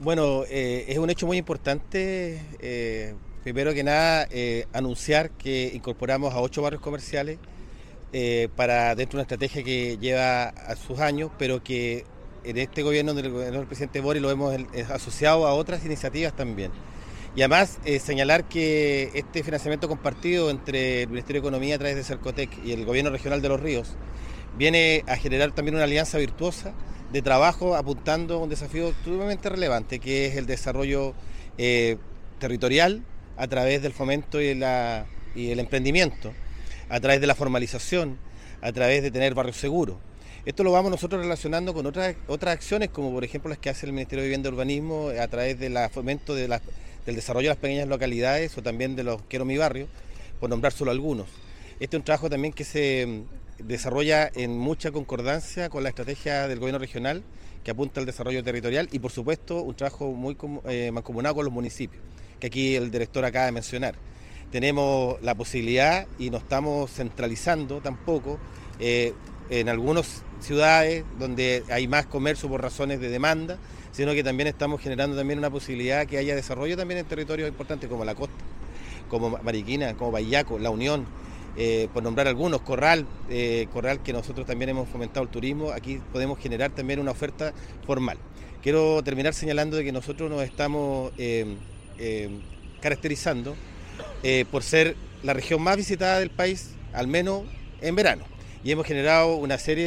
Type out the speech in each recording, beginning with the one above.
Bueno, es un hecho muy importante. Primero que nada, anunciar que incorporamos a 8 barrios comerciales para dentro de una estrategia que lleva a sus años, pero que en este gobierno del presidente Boric lo hemos asociado a otras iniciativas también. Y además señalar que este financiamiento compartido entre el Ministerio de Economía a través de Cercotec y el Gobierno Regional de Los Ríos viene a generar también una alianza virtuosa de trabajo apuntando a un desafío sumamente relevante, que es el desarrollo territorial a través del fomento y el emprendimiento, a través de la formalización, a través de tener barrios seguros. Esto lo vamos nosotros relacionando con otras acciones, como por ejemplo las que hace el Ministerio de Vivienda y Urbanismo a través del fomento del desarrollo de las pequeñas localidades o también de los Quiero mi barrio, por nombrar solo algunos. Este es un trabajo también que se desarrolla en mucha concordancia con la estrategia del gobierno regional que apunta al desarrollo territorial y por supuesto un trabajo muy mancomunado con los municipios, que aquí el director acaba de mencionar. Tenemos la posibilidad y no estamos centralizando tampoco en algunas ciudades donde hay más comercio por razones de demanda, sino que también estamos generando también una posibilidad que haya desarrollo también en territorios importantes como la costa, como Mariquina, como Bayaco, La Unión, por nombrar algunos, Corral que nosotros también hemos fomentado el turismo. Aquí podemos generar también una oferta formal. Quiero terminar señalando de que nosotros nos estamos caracterizando por ser la región más visitada del país, al menos en verano. Y hemos generado una serie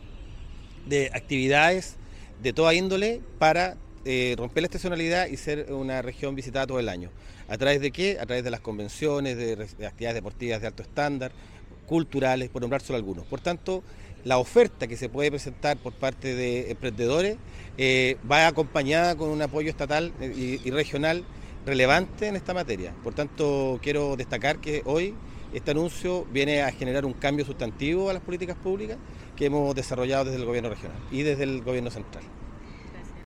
de actividades de toda índole para romper la estacionalidad y ser una región visitada todo el año. ¿A través de qué? A través de las convenciones, de actividades deportivas de alto estándar, culturales, por nombrar solo algunos. Por tanto, la oferta que se puede presentar por parte de emprendedores va acompañada con un apoyo estatal y regional relevante en esta materia. Por tanto, quiero destacar que hoy este anuncio viene a generar un cambio sustantivo a las políticas públicas que hemos desarrollado desde el gobierno regional y desde el gobierno central.